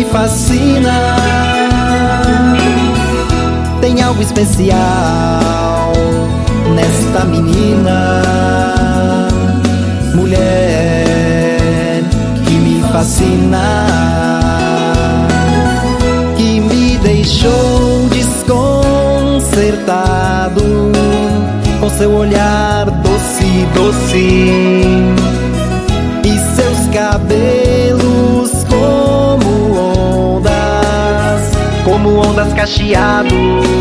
fascina. Tem algo especial nesta menina, mulher que me fascina, que me deixou desconcertado com seu olhar doce, doce, e seus cabelos como ondas cacheados.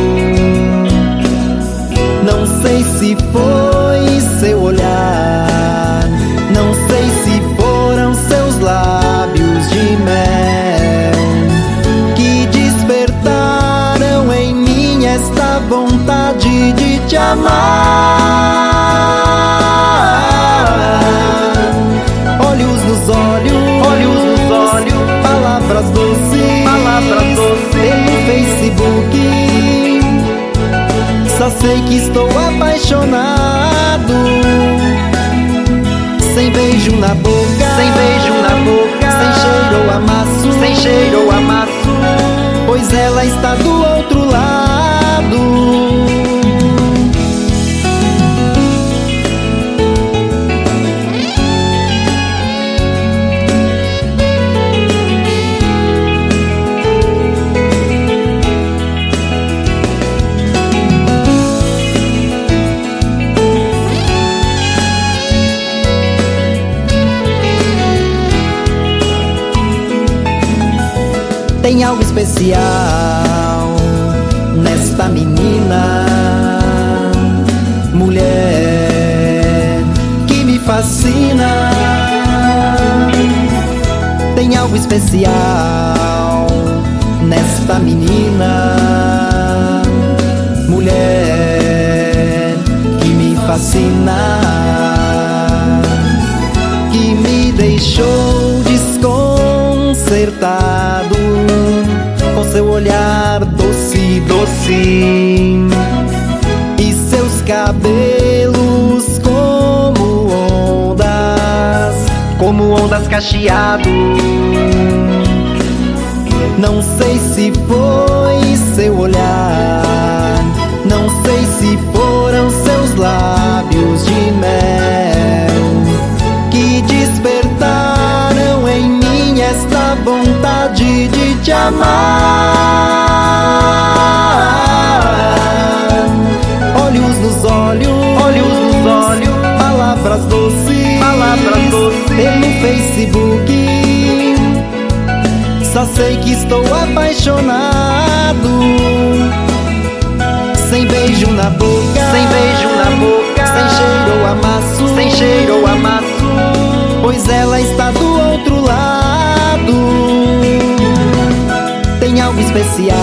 Não sei se foi seu olhar, não sei se foram seus lábios de mel que despertaram em mim esta vontade de te amar. Olhos nos olhos, olhos nos olhos, palavras doces, palavras doces. Pelo Facebook só sei que estou apaixonado. Sem beijo na boca, sem beijo na boca, sem cheiro ou amasso, sem cheiro ou amasso, pois ela está do outro lado. Tem algo especial nesta menina, mulher que me fascina. Tem algo especial nesta menina, mulher que me fascina, que me deixou desconcertado com seu olhar doce, doce, e seus cabelos como ondas cacheados. Não sei se foi seu olhar, não sei se foram seus lábios de mel que despertaram em mim esta vontade de te amar. Olhos nos olhos, olhos nos olhos, palavras doces, palavras doces. Pelo Facebook só sei que estou apaixonado. Sem beijo na boca, sem beijo na boca, sem cheiro ou amasso, sem cheiro ou amasso, pois ela está do outro lado. Tem algo especial